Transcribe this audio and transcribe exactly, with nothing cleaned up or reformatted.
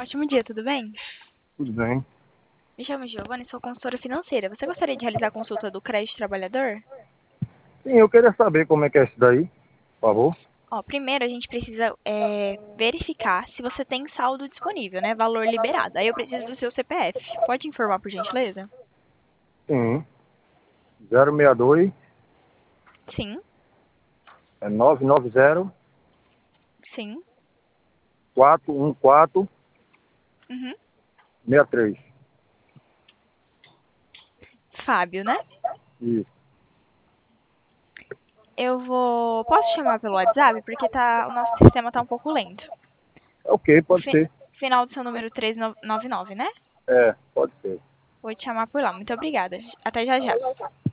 ótimo dia, tudo bem? Tudo bem. Me chamo Giovana e sou consultora financeira. Você gostaria de realizar a consulta do crédito trabalhador? Sim, eu queria saber como é que é isso daí, por favor. Ó, primeiro a gente precisa é, verificar se você tem saldo disponível, né? Valor liberado. Aí eu preciso do seu C P F. Pode informar, por gentileza? Sim. zero seis dois Sim, é nove nove zero sim. quatro um quatro Uhum. seis três. Fábio, né? Isso. Eu vou. Posso chamar pelo WhatsApp? Porque tá... o nosso sistema tá um pouco lento. Ok, O pode fi- ser. final do seu número três nove nove, né? É, pode ser. Vou te chamar por lá. Muito obrigada. Até já já.